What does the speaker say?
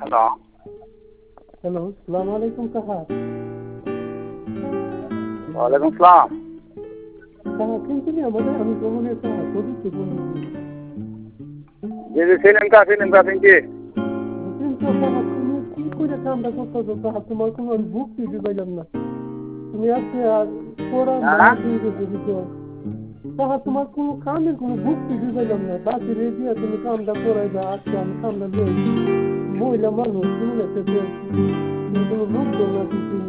Hello. Hello, সালাম আলাইকুম কাহা। ওয়ালাইকুম সালাম। কাহা চিনছিলি আমাদের? আমি জমনের কাহা, পবিত্র বন্ধু। জি জি চিনেন চিনছি। বুঝলেন তো কাহা, তুমি কি করে কামটা করতেছো কাহা? তোমার কোনো আমি বুক দিতে পাইলাম না। তুমি আজকে আর পড়া হ্যাঁ মার হয়ে গেছে বুঝছো? কাহা তোমার কোনো কামের কোনো বুক দিতে পাইলাম না। বাকি রেডিয়া তুমি কামটা করাইবা, আজকে আমি কামটা লই। মহিলা মানুষ, তুমি একটা তুমি কোনো বুঝছো না কিছু।